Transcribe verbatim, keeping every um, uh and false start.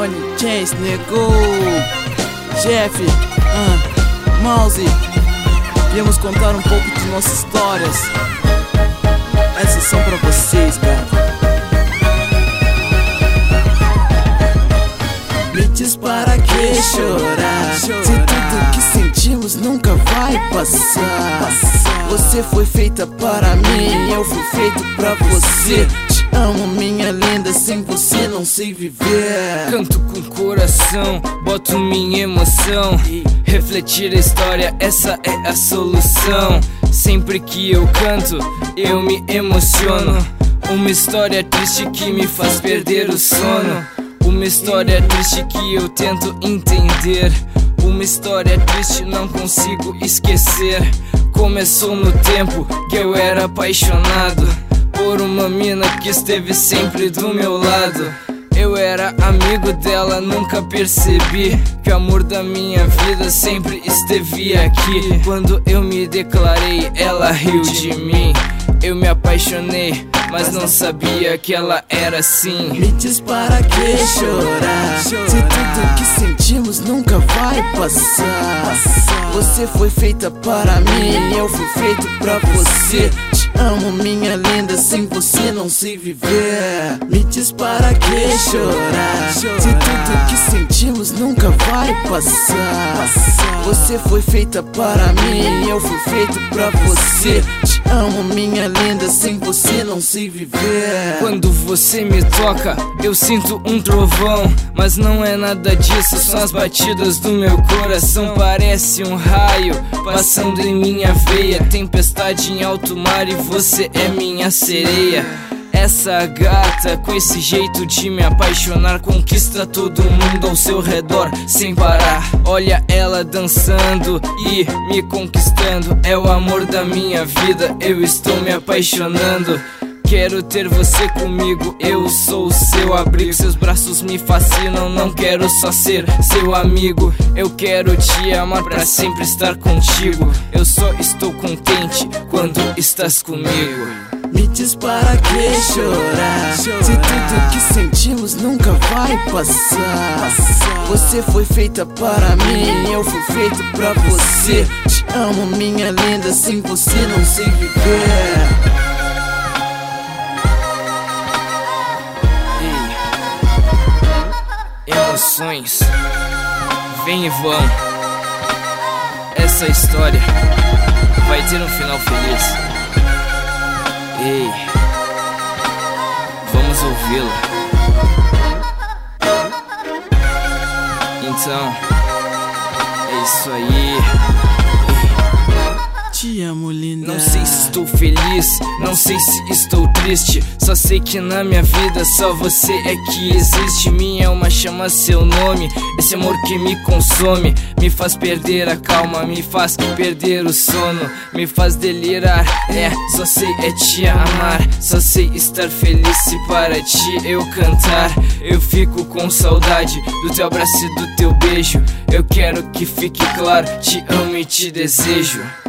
Tony, Chase, Nego, Jeff, uh, Mouse. Viemos contar um pouco de nossas histórias. Essas são pra vocês, cara. Me diz para que chorar, se tudo que sentimos nunca vai passar. Você foi feita para mim, eu fui feito pra você. Te amo, minha linda, sem você não sei viver. Canto com coração, boto minha emoção. Refletir a história, essa é a solução. Sempre que eu canto, eu me emociono. Uma história triste que me faz perder o sono. Uma história triste que eu tento entender. Uma história triste não consigo esquecer. Começou no tempo que eu era apaixonado por uma mina que esteve sempre do meu lado. Eu era amigo dela, nunca percebi que o amor da minha vida sempre esteve aqui. Quando eu me declarei, ela riu de mim. Eu me apaixonei, mas não sabia que ela era assim. Me diz para que chorar, se tudo que sentimos nunca vai passar. Você foi feita para mim, eu fui feito pra você. Te amo, minha linda, sem você não sei viver. Me diz para que chorar, se tudo que sentimos nunca vai passar. Você foi feita para mim, eu fui feito pra você. Te amo, minha linda, sem você não sei viver. Quando você me toca, eu sinto um trovão, mas não é nada disso, são as batidas do meu coração. Parece um raio passando em minha veia, tempestade em alto mar e você é minha sereia. Essa gata com esse jeito de me apaixonar conquista todo mundo ao seu redor sem parar. Olha ela dançando e me conquistando. É o amor da minha vida, eu estou me apaixonando. Quero ter você comigo, eu sou o seu abrigo. Seus braços me fascinam, não quero só ser seu amigo. Eu quero te amar pra sempre estar contigo. Eu só estou contente quando estás comigo. Me diz para que chorar, se tudo que sentimos nunca vai passar. Você foi feita para mim, eu fui feito pra você. Te amo, minha linda, sem você não sei viver. Emoções vêm e vão. Essa história vai ter um final feliz. Ei, vamos ouvi-la. Então, é isso aí. Te amo, linda. Não sei se estou feliz, não sei se estou triste. Só sei que na minha vida só você é que existe. Minha alma chama seu nome. Esse amor que me consome me faz perder a calma, me faz perder o sono, me faz delirar. É, só sei é te amar, só sei estar feliz se para ti eu cantar. Eu fico com saudade do teu abraço e do teu beijo. Eu quero que fique claro, te amo e te desejo.